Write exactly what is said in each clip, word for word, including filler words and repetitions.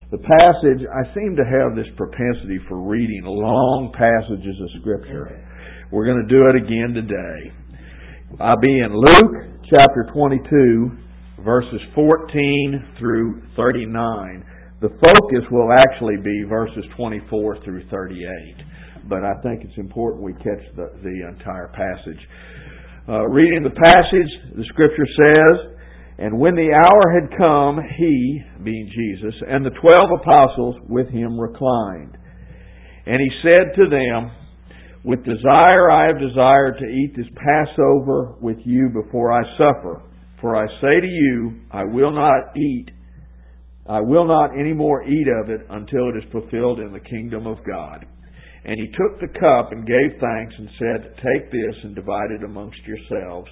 The passage, I seem to have this propensity for reading long passages of Scripture. We're going to do it again today. I'll be in Luke chapter twenty-two, verses fourteen through thirty-nine. The focus will actually be verses twenty-four through thirty-eight. But I think it's important we catch the, the entire passage. Uh, reading the passage, the Scripture says, "And when the hour had come, he," being Jesus, "and the twelve apostles with him reclined. And he said to them, With desire I have desired to eat this Passover with you before I suffer. For I say to you, I will not eat, I will not any more eat of it until it is fulfilled in the kingdom of God. And he took the cup and gave thanks and said, Take this and divide it amongst yourselves.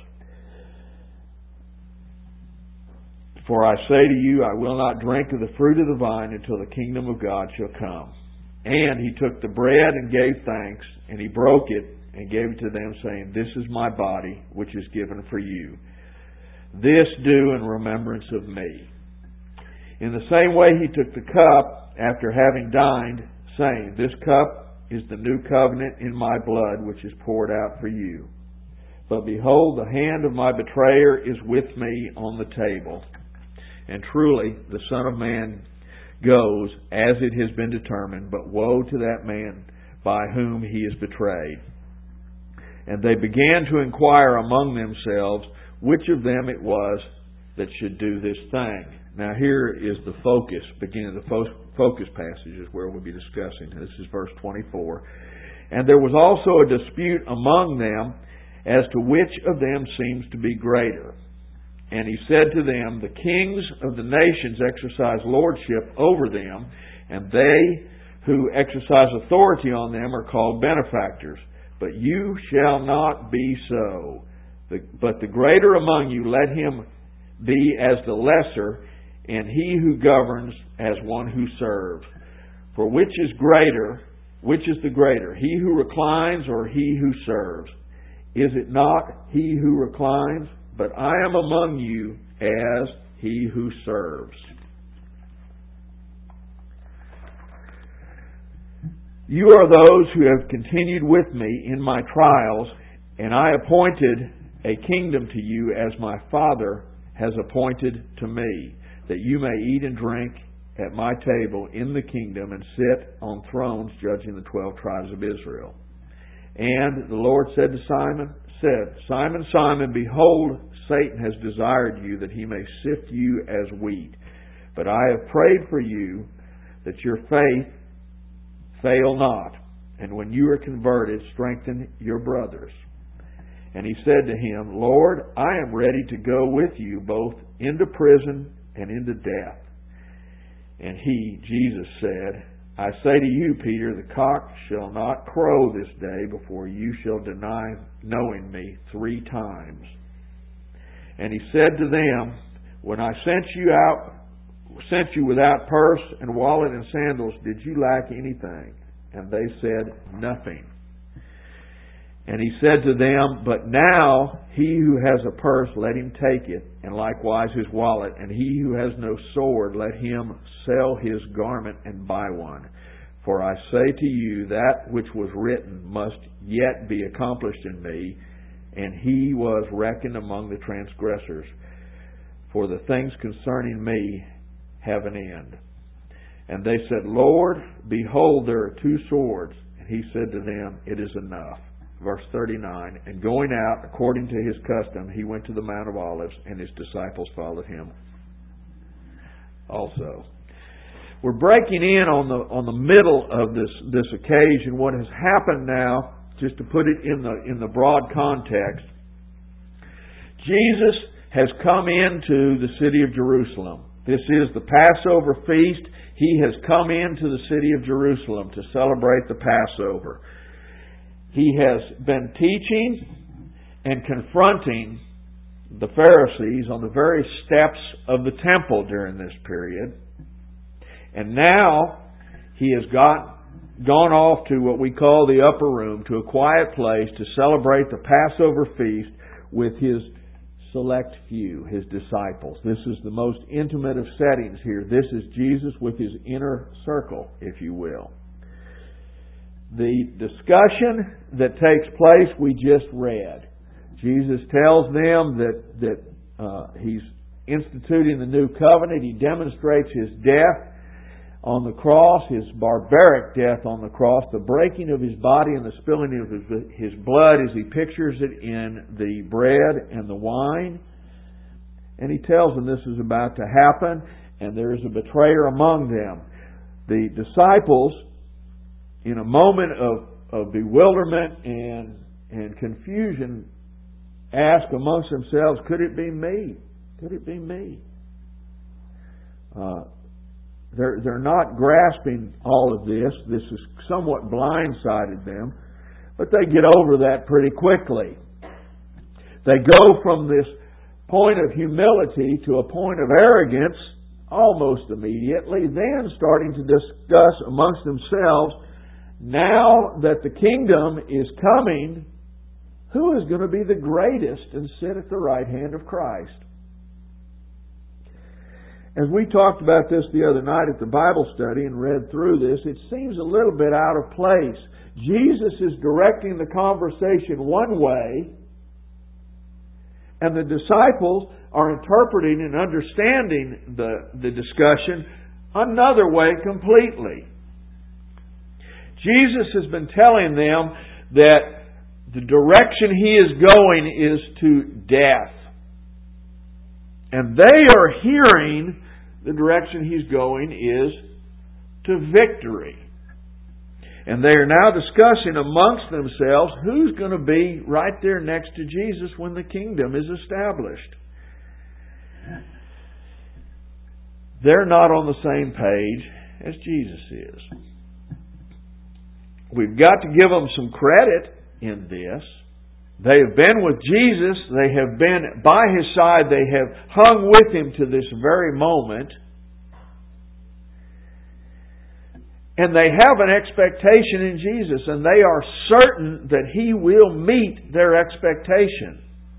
For I say to you, I will not drink of the fruit of the vine until the kingdom of God shall come. And he took the bread and gave thanks, and he broke it and gave it to them, saying, This is my body, which is given for you. This do in remembrance of me. In the same way he took the cup after having dined, saying, This cup is the new covenant in my blood, which is poured out for you. But behold, the hand of my betrayer is with me on the table. And truly, the Son of Man goes as it has been determined, but woe to that man by whom he is betrayed." And they began to inquire among themselves which of them it was that should do this thing. Now here is the focus, beginning of the fo- focus passages where we'll be discussing. This is verse twenty-four. "And there was also a dispute among them as to which of them seems to be greater. And he said to them, The kings of the nations exercise lordship over them, and they who exercise authority on them are called benefactors. But you shall not be so. But the greater among you, let him be as the lesser, and he who governs as one who serves. For which is greater, which is the greater, he who reclines or he who serves? Is it not he who reclines? But I am among you as he who serves. You are those who have continued with me in my trials, and I appointed a kingdom to you as my Father has appointed to me, that you may eat and drink at my table in the kingdom and sit on thrones judging the twelve tribes of Israel. And the Lord said to Simon, said, Simon, Simon, behold, Satan has desired you that he may sift you as wheat. But I have prayed for you that your faith fail not. And when you are converted, strengthen your brothers. And he said to him, Lord, I am ready to go with you both into prison and into death. And he, Jesus, said, I say to you, Peter, the cock shall not crow this day before you shall deny knowing me three times. And he said to them, When I sent you out, sent you without purse and wallet and sandals, did you lack anything? And they said, Nothing. And he said to them, But now he who has a purse, let him take it, and likewise his wallet. And he who has no sword, let him sell his garment and buy one. For I say to you, that which was written must yet be accomplished in me. And he was reckoned among the transgressors. For the things concerning me have an end. And they said, Lord, behold, there are two swords. And he said to them, It is enough. Verse thirty-nine, And going out according to his custom, he went to the Mount of Olives, and his disciples followed him also. We're breaking in on the on the middle of this, this occasion. What has happened now, just to put it in the in the broad context, Jesus has come into the city of Jerusalem. This is the Passover feast. He has come into the city of Jerusalem to celebrate the Passover. He has been teaching and confronting the Pharisees on the very steps of the temple during this period. And now he has got gone off to what we call the upper room, to a quiet place to celebrate the Passover feast with his select few, His disciples. This is the most intimate of settings here. This is Jesus with His inner circle, if you will. The discussion that takes place we just read. Jesus tells them that, that uh, He's instituting the new covenant. He demonstrates His death on the cross, His barbaric death on the cross, the breaking of His body and the spilling of His, his blood as He pictures it in the bread and the wine. And He tells them this is about to happen, and there is a betrayer among them. The disciples, in a moment of, of bewilderment and, and confusion, ask amongst themselves, could it be me? Could it be me? Uh, They're, they're not grasping all of this. This has somewhat blindsided them. But they get over that pretty quickly. They go from this point of humility to a point of arrogance almost immediately, then starting to discuss amongst themselves, now that the kingdom is coming, who is going to be the greatest and sit at the right hand of Christ? As we talked about this the other night at the Bible study and read through this, it seems a little bit out of place. Jesus is directing the conversation one way, and the disciples are interpreting and understanding the, the discussion another way completely. Jesus has been telling them that the direction He is going is to death. And they are hearing the direction He's going is to victory. And they are now discussing amongst themselves who's going to be right there next to Jesus when the kingdom is established. They're not on the same page as Jesus is. We've got to give them some credit in this. They have been with Jesus. They have been by His side. They have hung with Him to this very moment. And they have an expectation in Jesus. And they are certain that He will meet their expectation.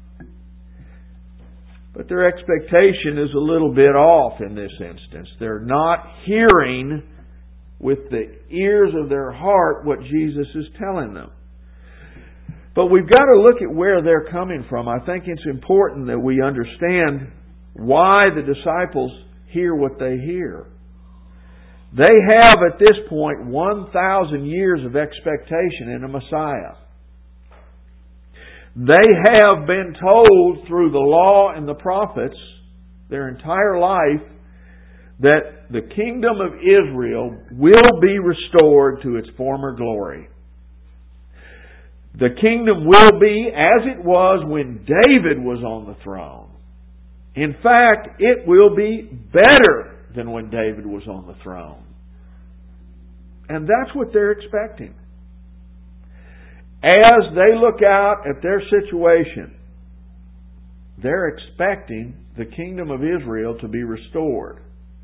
But their expectation is a little bit off in this instance. They're not hearing with the ears of their heart what Jesus is telling them. But we've got to look at where they're coming from. I think it's important that we understand why the disciples hear what they hear. They have at this point one thousand years of expectation in a Messiah. They have been told through the law and the prophets their entire life that the kingdom of Israel will be restored to its former glory. The kingdom will be as it was when David was on the throne. In fact, it will be better than when David was on the throne. And that's what they're expecting. As they look out at their situation, they're expecting the kingdom of Israel to be restored.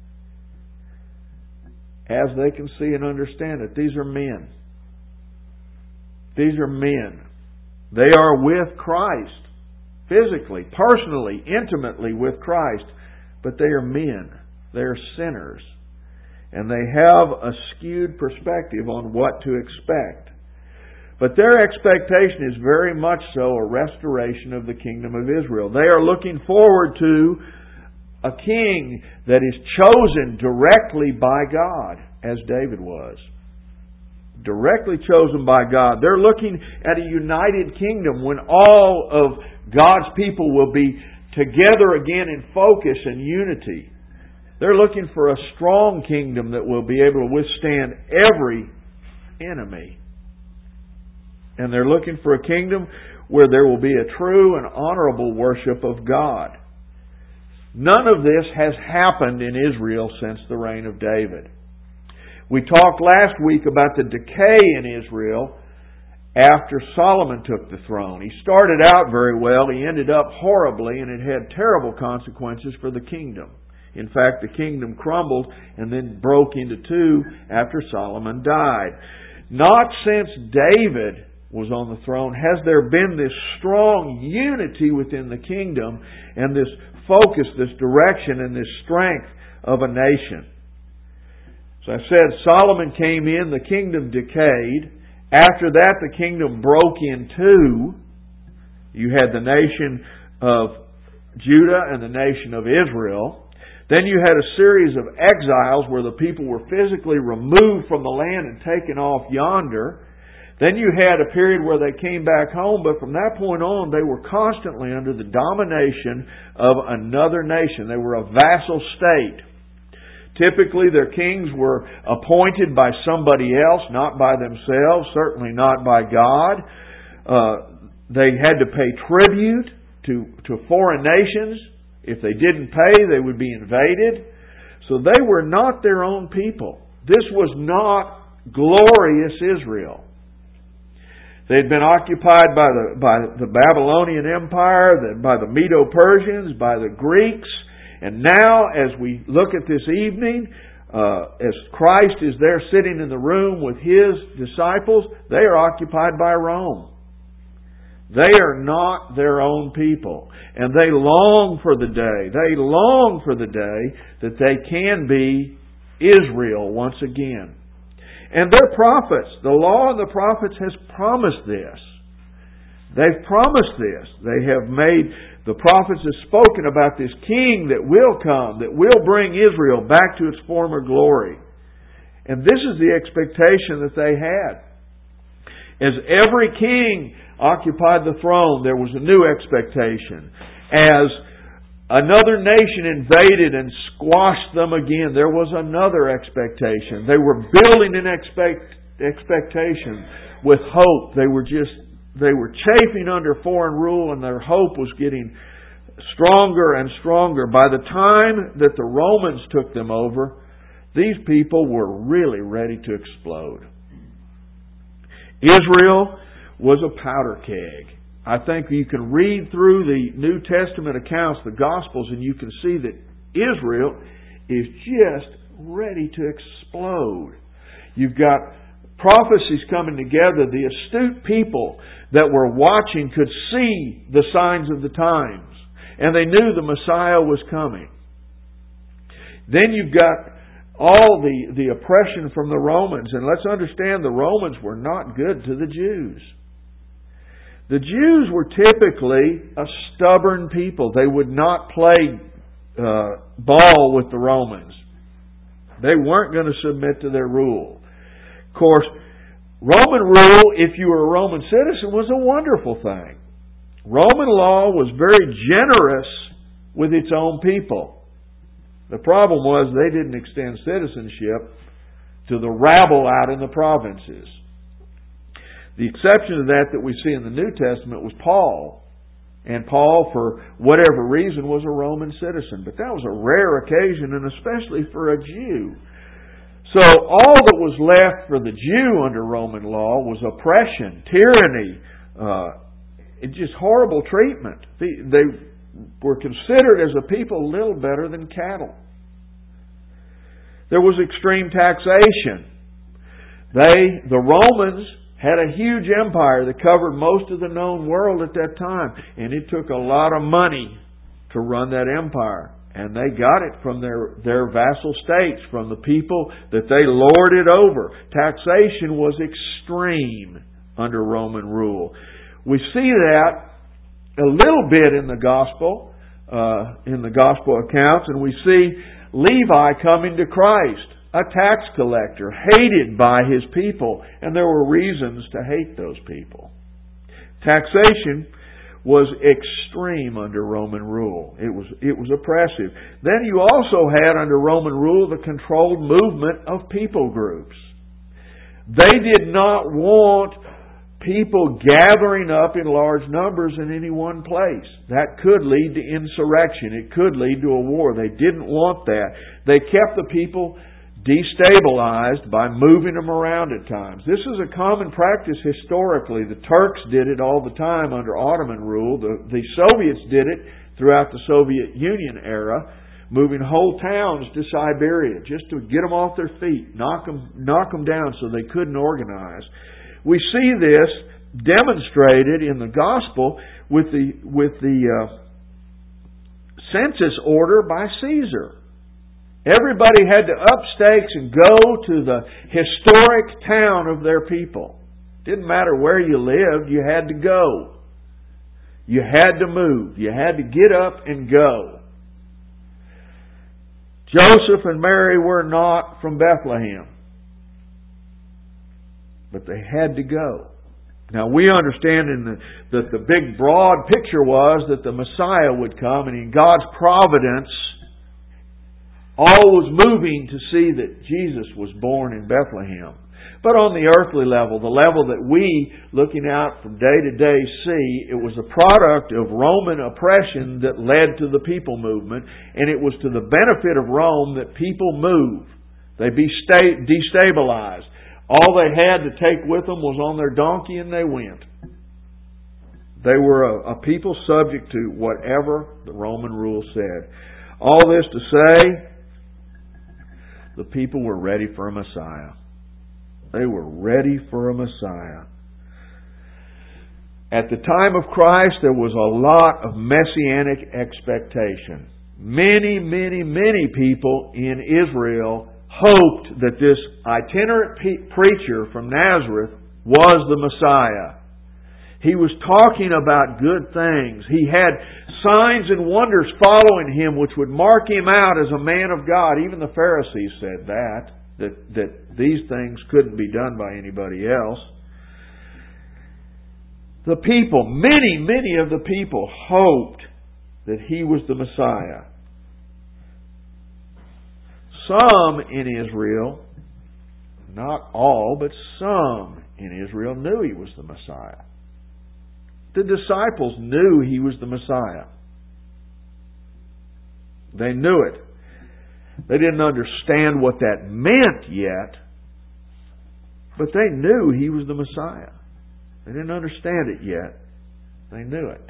As they can see and understand it, these are men. These are men. They are with Christ. Physically, personally, intimately with Christ. But they are men. They are sinners. And they have a skewed perspective on what to expect. But their expectation is very much so a restoration of the kingdom of Israel. They are looking forward to a king that is chosen directly by God, as David was. Directly chosen by God. They're looking at a united kingdom when all of God's people will be together again in focus and unity. They're looking for a strong kingdom that will be able to withstand every enemy. And they're looking for a kingdom where there will be a true and honorable worship of God. None of this has happened in Israel since the reign of David. We talked last week about the decay in Israel after Solomon took the throne. He started out very well. He ended up horribly, and it had terrible consequences for the kingdom. In fact, the kingdom crumbled and then broke into two after Solomon died. Not since David was on the throne? Has there been this strong unity within the kingdom and this focus, this direction, and this strength of a nation? As I said, Solomon came in, the kingdom decayed. After that, the kingdom broke in two. You had the nation of Judah and the nation of Israel. Then you had a series of exiles where the people were physically removed from the land and taken off yonder. Then you had a period where they came back home, but from that point on, they were constantly under the domination of another nation. They were a vassal state. Typically, their kings were appointed by somebody else, not by themselves, certainly not by God. Uh, they had to pay tribute to, to foreign nations. If they didn't pay, they would be invaded. So they were not their own people. This was not glorious Israel. They'd been occupied by the, by the Babylonian Empire, by the Medo-Persians, by the Greeks. And now, as we look at this evening, uh, as Christ is there sitting in the room with His disciples, they are occupied by Rome. They are not their own people. And they long for the day, they long for the day that they can be Israel once again. And their prophets, the law and the prophets has promised this. They've promised this. They have made, the prophets have spoken about this king that will come, that will bring Israel back to its former glory. And this is the expectation that they had. As every king occupied the throne, there was a new expectation. As another nation invaded and squashed them again, there was another expectation. They were building an expect, expectation with hope. They were just, they were chafing under foreign rule, and their hope was getting stronger and stronger. By the time that the Romans took them over, these people were really ready to explode. Israel was a powder keg. I think you can read through the New Testament accounts, the Gospels, and you can see that Israel is just ready to explode. You've got prophecies coming together. The astute people that were watching could see the signs of the times, and they knew the Messiah was coming. Then you've got all the, the oppression from the Romans, and let's understand the Romans were not good to the Jews. The Jews were typically a stubborn people. They would not play uh, ball with the Romans. They weren't going to submit to their rule. Of course, Roman rule, if you were a Roman citizen, was a wonderful thing. Roman law was very generous with its own people. The problem was they didn't extend citizenship to the rabble out in the provinces. The exception to that that we see in the New Testament was Paul. And Paul, for whatever reason, was a Roman citizen. But that was a rare occasion, and especially for a Jew. So all that was left for the Jew under Roman law was oppression, tyranny, uh, and just horrible treatment. They, they were considered as a people little better than cattle. There was extreme taxation. They, the Romans, had a huge empire that covered most of the known world at that time. And it took a lot of money to run that empire. And they got it from their, their vassal states, from the people that they lorded over. Taxation was extreme under Roman rule. We see that a little bit in the gospel, uh, in the gospel accounts, and we see Levi coming to Christ, a tax collector, hated by his people, and there were reasons to hate those people. Taxation was extreme under Roman rule. It was it was oppressive. Then you also had under Roman rule the controlled movement of people groups. They did not want people gathering up in large numbers in any one place. That could lead to insurrection. It could lead to a war. They didn't want that. They kept the people destabilized by moving them around at times. This is a common practice historically. The Turks did it all the time under Ottoman rule. The, the Soviets did it throughout the Soviet Union era, moving whole towns to Siberia just to get them off their feet, knock them, knock them down so they couldn't organize. We see this demonstrated in the gospel with the with the uh, census order by Caesar. Everybody had to up stakes and go to the historic town of their people. Didn't matter where you lived, you had to go. You had to move. You had to get up and go. Joseph and Mary were not from Bethlehem, but they had to go. Now we understand in the, that the big broad picture was that the Messiah would come, and in God's providence, all was moving to see that Jesus was born in Bethlehem. But on the earthly level, the level that we, looking out from day to day, see, it was a product of Roman oppression that led to the people movement, and it was to the benefit of Rome that people moved. They be destabilized. All they had to take with them was on their donkey, and they went. They were a, a people subject to whatever the Roman rule said. All this to say, the people were ready for a Messiah. They were ready for a Messiah. At the time of Christ, there was a lot of messianic expectation. Many, many, many people in Israel hoped that this itinerant pe- preacher from Nazareth was the Messiah. He was talking about good things. He had signs and wonders following him which would mark him out as a man of God. Even the Pharisees said that, that, that these things couldn't be done by anybody else. The people, many, many of the people hoped that he was the Messiah. Some in Israel, not all, but some in Israel knew he was the Messiah. The disciples knew he was the Messiah. They knew it. They didn't understand what that meant yet, but they knew he was the Messiah. They didn't understand it yet. They knew it.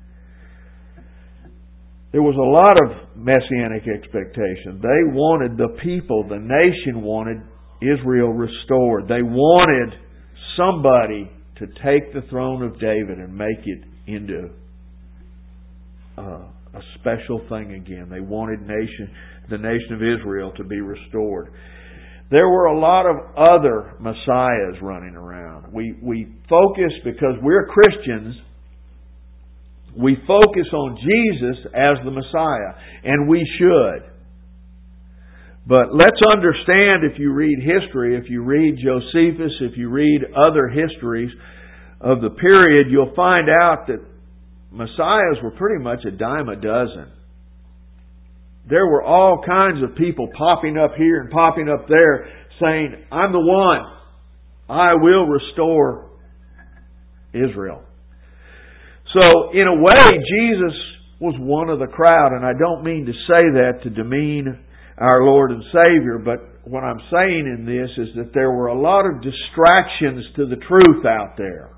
There was a lot of messianic expectation. They wanted the people, the nation wanted Israel restored. They wanted somebody to take the throne of David and make it into uh, a special thing again. They wanted nation, the nation of Israel to be restored. There were a lot of other messiahs running around. We we focus, because we're Christians, we focus on Jesus as the Messiah, and we should. But let's understand, if you read history, if you read Josephus, if you read other histories of the period, you'll find out that messiahs were pretty much a dime a dozen. There were all kinds of people popping up here and popping up there saying, I'm the one. I will restore Israel. So, in a way, Jesus was one of the crowd, and I don't mean to say that to demean our Lord and Savior, but what I'm saying in this is that there were a lot of distractions to the truth out there.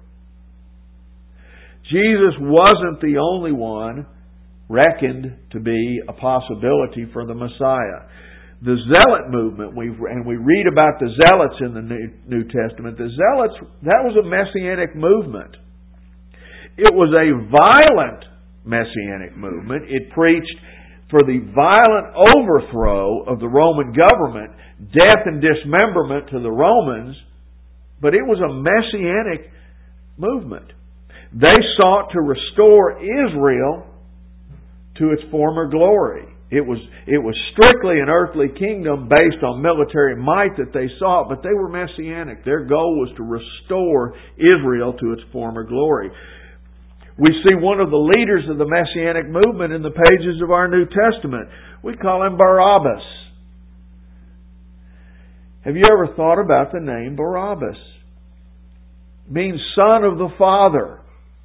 Jesus wasn't the only one reckoned to be a possibility for the Messiah. The Zealot movement, we and we read about the Zealots in the New, New Testament. The Zealots, that was a messianic movement. It was a violent messianic movement. It preached for the violent overthrow of the Roman government, death and dismemberment to the Romans, but it was a messianic movement. They sought to restore Israel to its former glory. It was, it was strictly an earthly kingdom based on military might that they sought, but they were messianic. Their goal was to restore Israel to its former glory. We see one of the leaders of the Messianic movement in the pages of our New Testament. We call him Barabbas. Have you ever thought about the name Barabbas? It means son of the Father.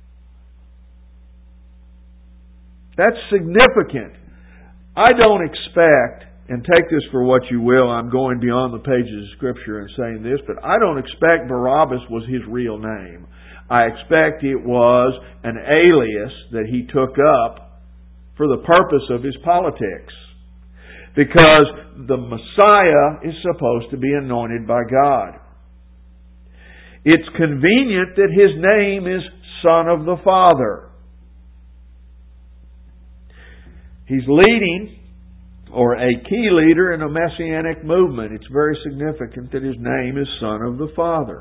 That's significant. I don't expect, and take this for what you will, I'm going beyond the pages of Scripture and saying this, but I don't expect Barabbas was his real name. I expect it was an alias that he took up for the purpose of his politics. Because the Messiah is supposed to be anointed by God. It's convenient that His name is Son of the Father. He's leading, or a key leader in a messianic movement. It's very significant that His name is Son of the Father.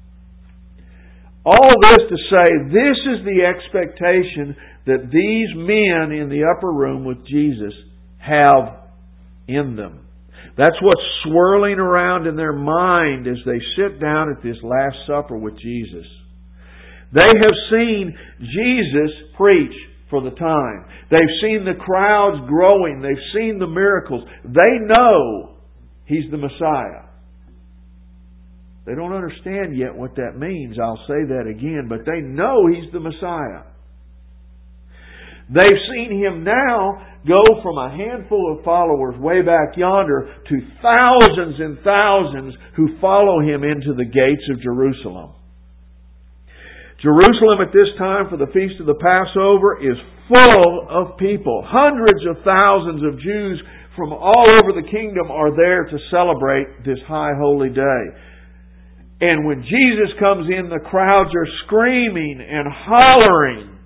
All this to say, this is the expectation that these men in the upper room with Jesus have in them. That's what's swirling around in their mind as they sit down at this Last Supper with Jesus. They have seen Jesus preach for the time. They've seen the crowds growing. They've seen the miracles. They know He's the Messiah. They don't understand yet what that means. I'll say that again. But they know He's the Messiah. They've seen Him now go from a handful of followers way back yonder to thousands and thousands who follow Him into the gates of Jerusalem. Jerusalem at this time for the Feast of the Passover is full of people. Hundreds of thousands of Jews from all over the kingdom are there to celebrate this high holy day. And when Jesus comes in, the crowds are screaming and hollering,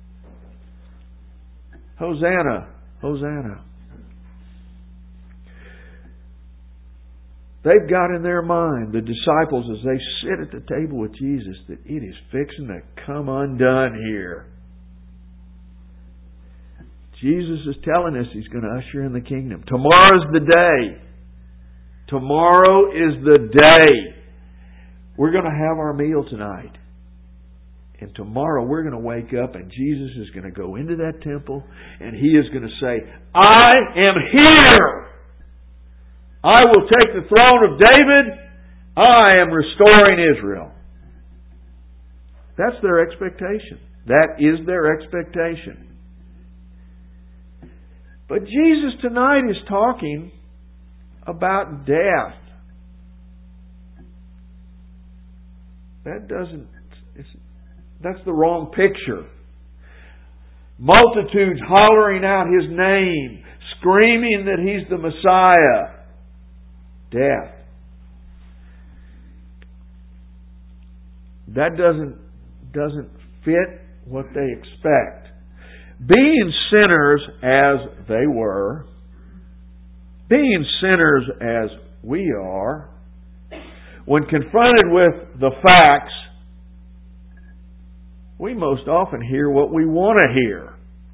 Hosanna, Hosanna. They've got in their mind, the disciples, as they sit at the table with Jesus, that it is fixing to come undone here. Jesus is telling us He's going to usher in the kingdom. Tomorrow's the day. Tomorrow is the day. We're going to have our meal tonight. And tomorrow we're going to wake up and Jesus is going to go into that temple and He is going to say, I am here! I will take the throne of David. I am restoring Israel. That's their expectation. That is their expectation. But Jesus tonight is talking about death. That doesn't, it's, that's the wrong picture. Multitudes hollering out His name, screaming that He's the Messiah. Death. That doesn't, doesn't fit what they expect. Being sinners as they were, being sinners as we are, when confronted with the facts, we most often hear what we want to hear.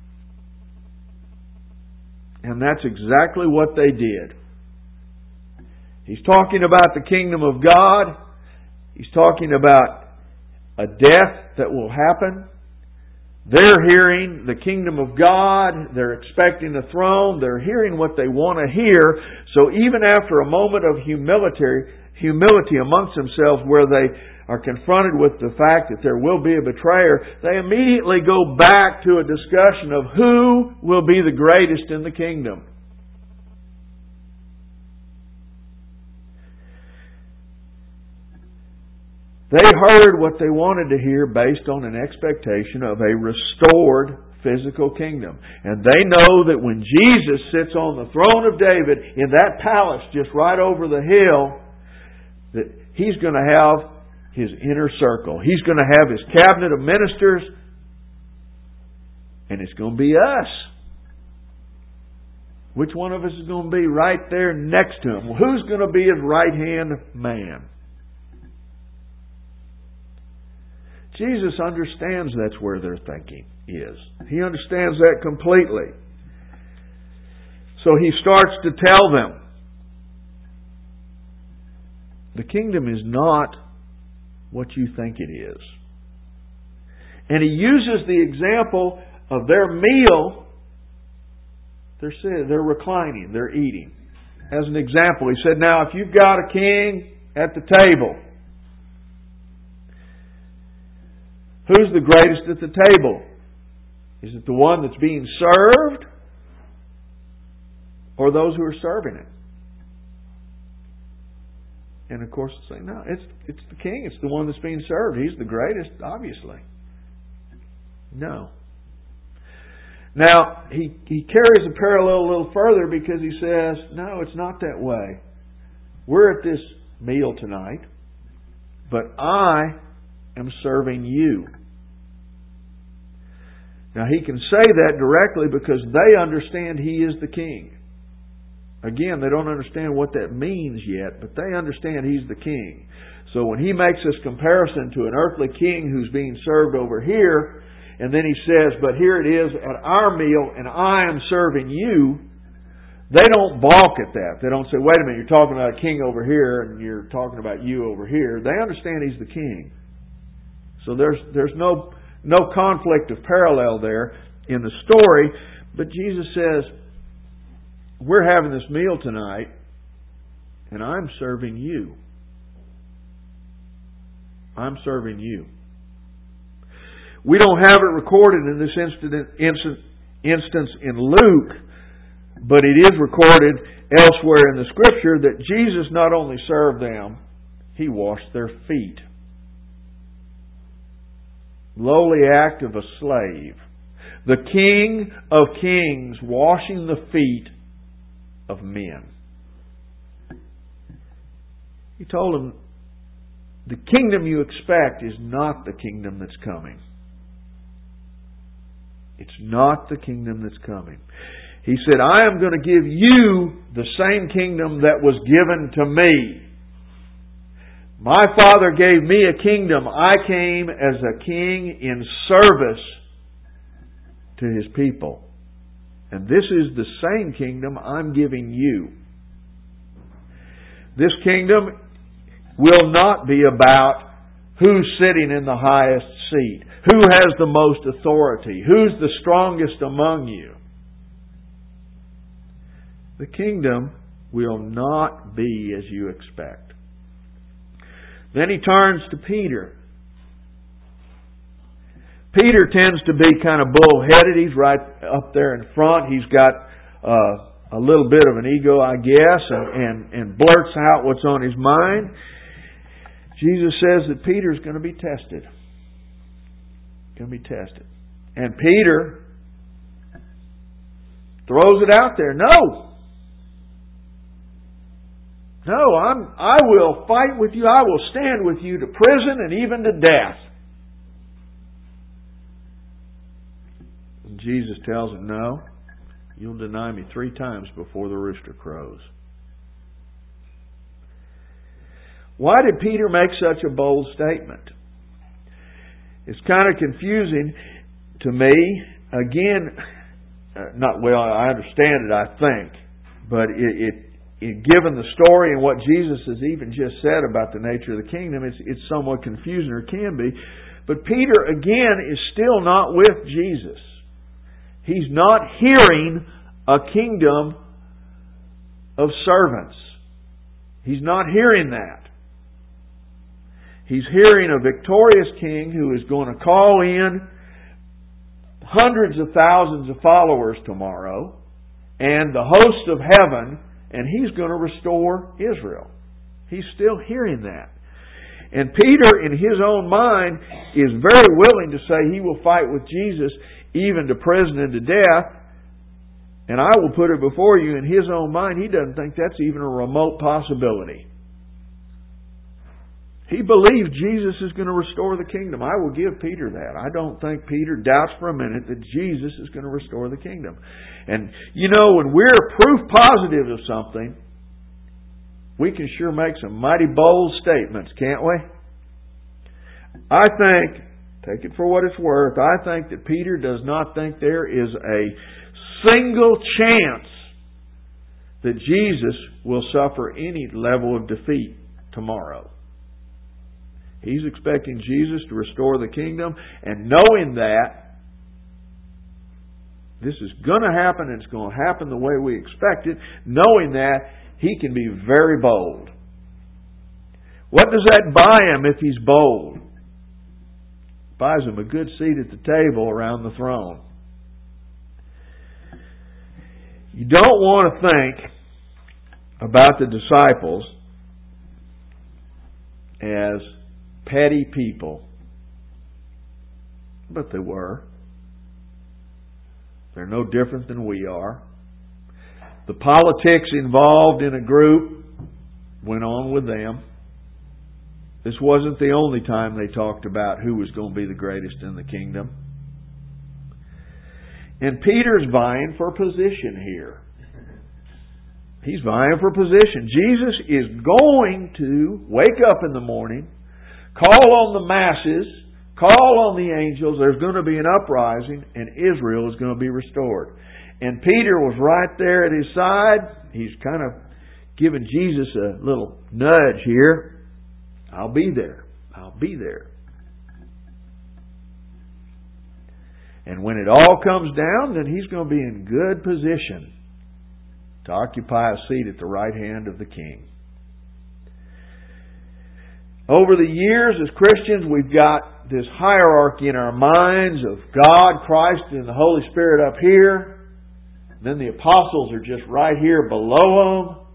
And that's exactly what they did. He's talking about the kingdom of God. He's talking about a death that will happen. They're hearing the kingdom of God. They're expecting the throne. They're hearing what they want to hear. So even after a moment of humility, humility amongst themselves where they are confronted with the fact that there will be a betrayer, they immediately go back to a discussion of who will be the greatest in the kingdom. They heard what they wanted to hear based on an expectation of a restored physical kingdom. And they know that when Jesus sits on the throne of David in that palace just right over the hill, that He's going to have His inner circle. He's going to have His cabinet of ministers, and it's going to be us. Which one of us is going to be right there next to Him? Who's going to be His right-hand man? Jesus understands that's where their thinking is. He understands that completely. So He starts to tell them, the kingdom is not what you think it is. And He uses the example of their meal. They're sitting, they're reclining, they're eating. As an example, He said, now if you've got a king at the table, who's the greatest at the table? Is it the one that's being served? Or those who are serving it? And of course, they say, no, it's, it's the king. It's the one that's being served. He's the greatest, obviously. No. Now, he, he carries a parallel a little further because he says, no, it's not that way. We're at this meal tonight. but I am serving you. Now he can say that directly because they understand He is the King. Again, they don't understand what that means yet, but they understand He's the King. So when He makes this comparison to an earthly king who's being served over here, and then He says, but here it is at our meal and I am serving you, they don't balk at that. They don't say, wait a minute, you're talking about a king over here and you're talking about you over here. They understand He's the King. So there's there's no no conflict of parallel there in the story. But Jesus says, we're having this meal tonight and I'm serving you. I'm serving you. We don't have it recorded in this incident, instant, instance in Luke, but it is recorded elsewhere in the Scripture that Jesus not only served them, He washed their feet. Lowly act of a slave. The King of Kings washing the feet of men. He told them, the kingdom you expect is not the kingdom that's coming. It's not the kingdom that's coming. He said, I am going to give you the same kingdom that was given to me. My Father gave me a kingdom. I came as a king in service to His people. And this is the same kingdom I'm giving you. This kingdom will not be about who's sitting in the highest seat, who has the most authority, who's the strongest among you. The kingdom will not be as you expect. Then He turns to Peter. Peter tends to be kind of bullheaded. He's right up there in front. He's got uh, a little bit of an ego, I guess, and, and, and blurts out what's on his mind. Jesus says that Peter's going to be tested. Going to be tested. And Peter throws it out there. No! No, I'm, I will fight with you. I will stand with you to prison and even to death. And Jesus tells him, no, you'll deny me three times before the rooster crows. Why did Peter make such a bold statement? It's kind of confusing to me. Again, not well, I understand it, I think. But it, it, it given the story and what Jesus has even just said about the nature of the kingdom, it's, it's somewhat confusing, or can be. But Peter, again, is still not with Jesus. He's not hearing a kingdom of servants. He's not hearing that. He's hearing a victorious king who is going to call in hundreds of thousands of followers tomorrow and the hosts of heaven, and He's going to restore Israel. He's still hearing that. And Peter, in his own mind, is very willing to say he will fight with Jesus even to prison and to death. And I will put it before you, in his own mind, he doesn't think that's even a remote possibility. He believes Jesus is going to restore the kingdom. I will give Peter that. I don't think Peter doubts for a minute that Jesus is going to restore the kingdom. And, you know, when we're proof positive of something, we can sure make some mighty bold statements, can't we? I think, take it for what it's worth, I think that Peter does not think there is a single chance that Jesus will suffer any level of defeat tomorrow. He's expecting Jesus to restore the kingdom, and knowing that this is going to happen and it's going to happen the way we expect it, knowing that, he can be very bold. What does that buy him if he's bold? It buys him a good seat at the table around the throne. You don't want to think about the disciples as petty people. But they were. They're no different than we are. The politics involved in a group went on with them. This wasn't the only time they talked about who was going to be the greatest in the kingdom. And Peter's vying for position here. He's vying for position. Jesus is going to wake up in the morning, call on the masses, call on the angels. There's going to be an uprising, and Israel is going to be restored. And Peter was right there at his side. He's kind of giving Jesus a little nudge here. I'll be there. I'll be there. And when it all comes down, then he's going to be in good position to occupy a seat at the right hand of the King. Over the years, as Christians, we've got this hierarchy in our minds of God, Christ, and the Holy Spirit up here. Then the apostles are just right here below them.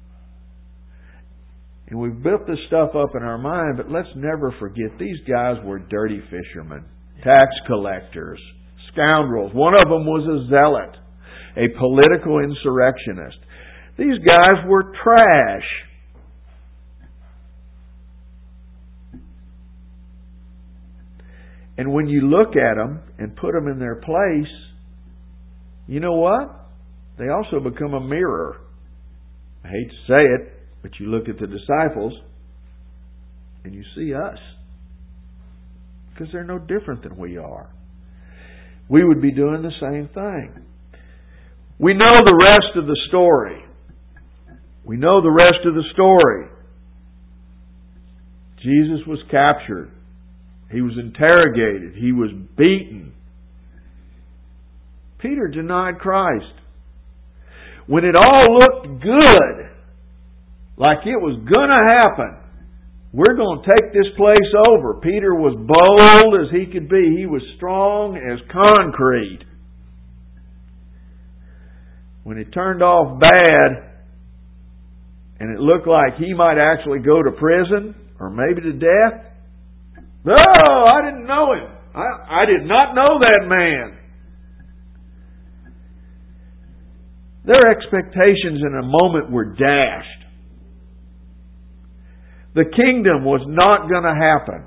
And we've built this stuff up in our mind, but let's never forget these guys were dirty fishermen, tax collectors, scoundrels. One of them was a zealot, a political insurrectionist. These guys were trash. And when you look at them and put them in their place, you know what? They also become a mirror. I hate to say it, but you look at the disciples and you see us. Because they're no different than we are. We would be doing the same thing. We know the rest of the story. We know the rest of the story. Jesus was captured. He was interrogated. He was beaten. Peter denied Christ. When it all looked good, like it was going to happen, we're going to take this place over. Peter was bold as he could be. He was strong as concrete. When it turned off bad, and it looked like he might actually go to prison, or maybe to death, no, I didn't know him. I, I did not know that man. Their expectations in a moment were dashed. The kingdom was not going to happen.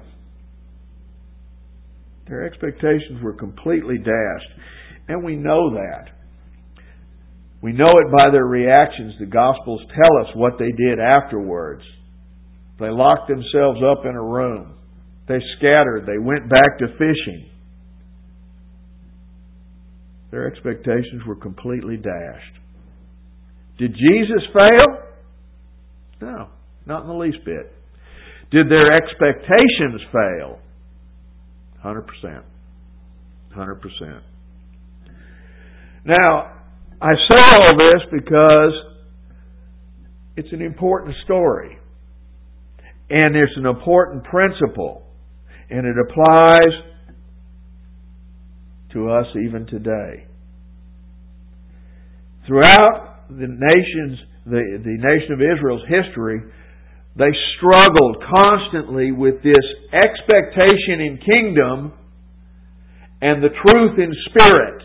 Their expectations were completely dashed. And we know that. We know it by their reactions. The Gospels tell us what they did afterwards. They locked themselves up in a room. They scattered. They went back to fishing. Their expectations were completely dashed. Did Jesus fail? No, not in the least bit. Did their expectations fail? one hundred percent. one hundred percent. Now, I say all this because it's an important story. And it's an important principle. And it applies to us even today. Throughout the nation's, the, the nation of Israel's history, they struggled constantly with this expectation in kingdom and the truth in spirit.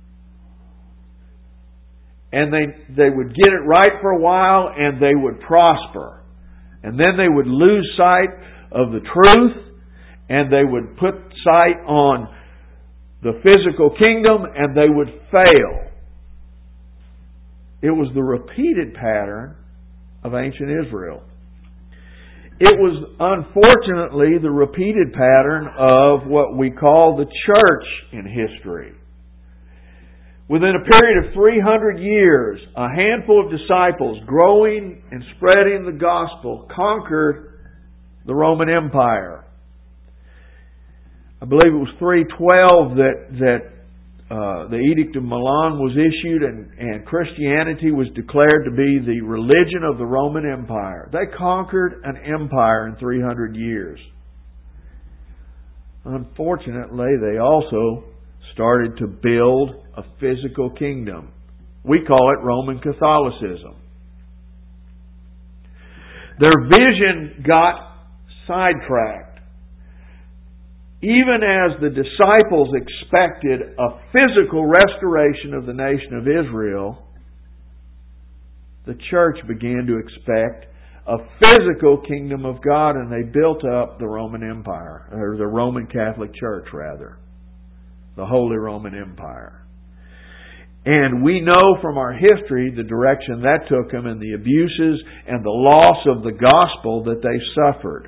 And they, they would get it right for a while and they would prosper. And then they would lose sight of the truth and they would put sight on the physical kingdom and they would fail. It was the repeated pattern of ancient Israel. It was unfortunately the repeated pattern of what we call the church in history. Within a period of three hundred years, a handful of disciples growing and spreading the gospel conquered the Roman Empire. I believe it was three twelve that, that uh, the Edict of Milan was issued and, and Christianity was declared to be the religion of the Roman Empire. They conquered an empire in three hundred years. Unfortunately, they also started to build a physical kingdom. We call it Roman Catholicism. Their vision got sidetracked. Even as the disciples expected a physical restoration of the nation of Israel, the church began to expect a physical kingdom of God, and they built up the Roman Empire, or the Roman Catholic Church, rather. The Holy Roman Empire. And we know from our history the direction that took them and the abuses and the loss of the gospel that they suffered.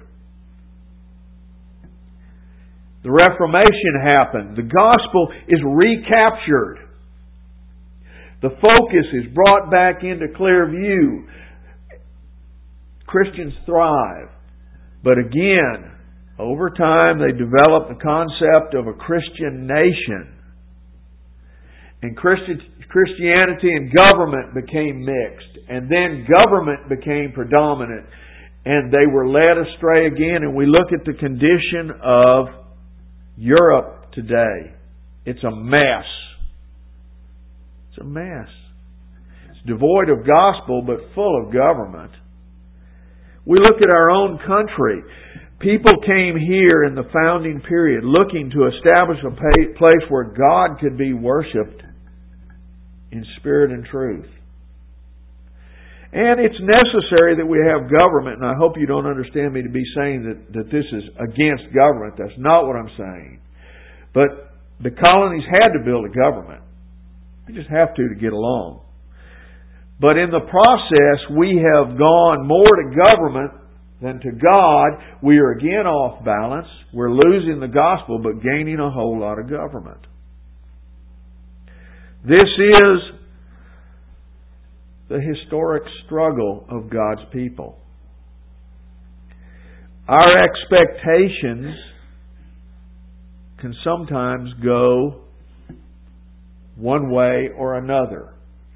The Reformation happened. The gospel is recaptured. The focus is brought back into clear view. Christians thrive. But again, over time they developed the concept of a Christian nation. And Christi- Christianity and government became mixed. And then government became predominant. And they were led astray again. And we look at the condition of Europe today. It's a mess. It's a mess. It's devoid of gospel but full of government. We look at our own country. People came here in the founding period looking to establish a place where God could be worshipped in spirit and truth. And it's necessary that we have government, and I hope you don't understand me to be saying that, that this is against government. That's not what I'm saying. But the colonies had to build a government. You just have to to get along. But in the process, we have gone more to government than to God. We are again off balance. We're losing the gospel, but gaining a whole lot of government. This is the historic struggle of God's people. Our expectations can sometimes go one way or another.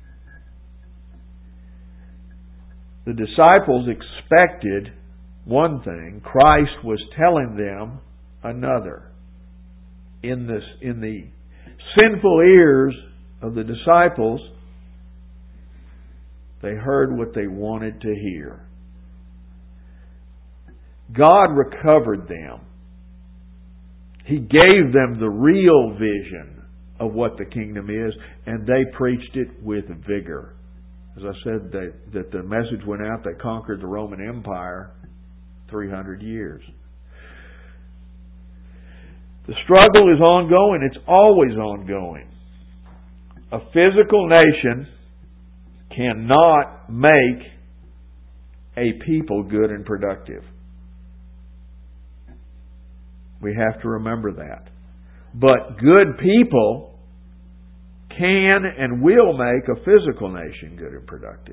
The disciples expected one thing. Christ was telling them another. In this, in the sinful ears of the disciples, they heard what they wanted to hear. God recovered them. He gave them the real vision of what the kingdom is, and they preached it with vigor. As I said, that, that the message went out, they conquered the Roman Empire three hundred years. The struggle is ongoing. It's always ongoing. A physical nation cannot make a people good and productive. We have to remember that. But good people can and will make a physical nation good and productive.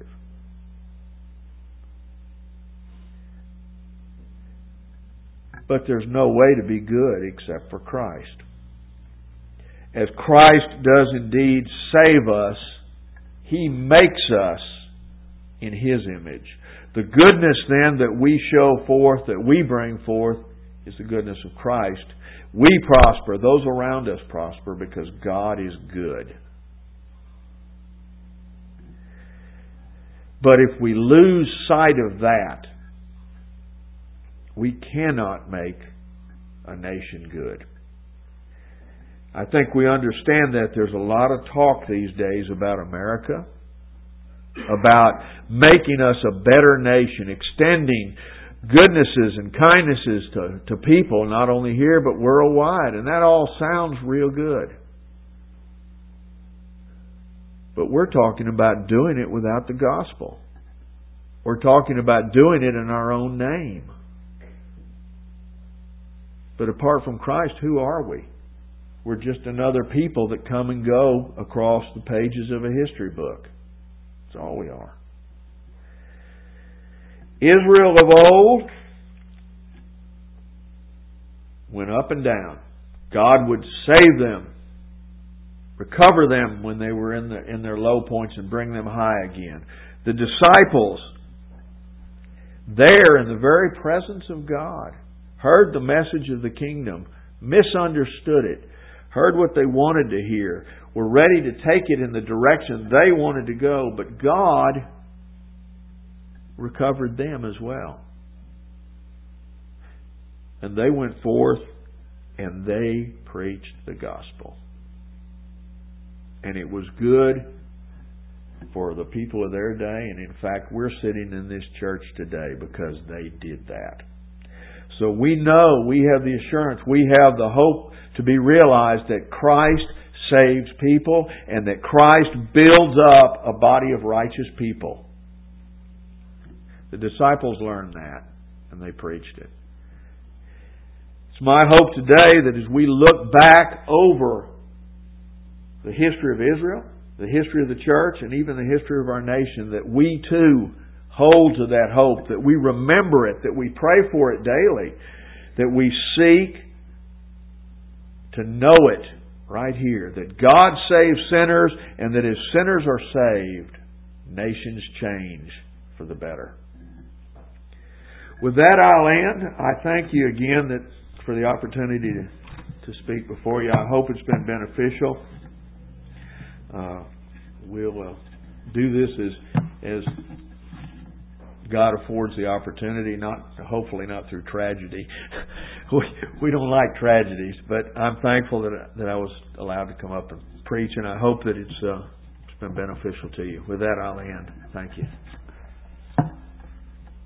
But there's no way to be good except for Christ. As Christ does indeed save us, He makes us in His image. The goodness then that we show forth, that we bring forth, is the goodness of Christ. We prosper, those around us prosper, because God is good. But if we lose sight of that, we cannot make a nation good. I think we understand that there's a lot of talk these days about America, about making us a better nation, extending goodnesses and kindnesses to, to people, not only here but worldwide. And that all sounds real good. But we're talking about doing it without the gospel. We're talking about doing it in our own name. But apart from Christ, who are we? We're just another people that come and go across the pages of a history book. That's all we are. Israel of old went up and down. God would save them, recover them when they were in, the, in their low points, and bring them high again. The disciples, there in the very presence of God, heard the message of the kingdom, misunderstood it, heard what they wanted to hear, were ready to take it in the direction they wanted to go, but God recovered them as well. And they went forth and they preached the gospel. And it was good for the people of their day. And in fact, we're sitting in this church today because they did that. So we know, we have the assurance, we have the hope to be realized that Christ saves people and that Christ builds up a body of righteous people. The disciples learned that and they preached it. It's my hope today that as we look back over the history of Israel, the history of the church, and even the history of our nation, that we too hold to that hope, that we remember it, that we pray for it daily, that we seek to know it right here, that God saves sinners, and that as sinners are saved, nations change for the better. With that, I'll end. I thank you again that for the opportunity to, to speak before you. I hope it's been beneficial. Uh, we'll uh, do this as as God affords the opportunity, not hopefully not through tragedy. we, we don't like tragedies, but I'm thankful that that I was allowed to come up and preach, and I hope that it's uh, it's been beneficial to you. With that, I'll end. Thank you.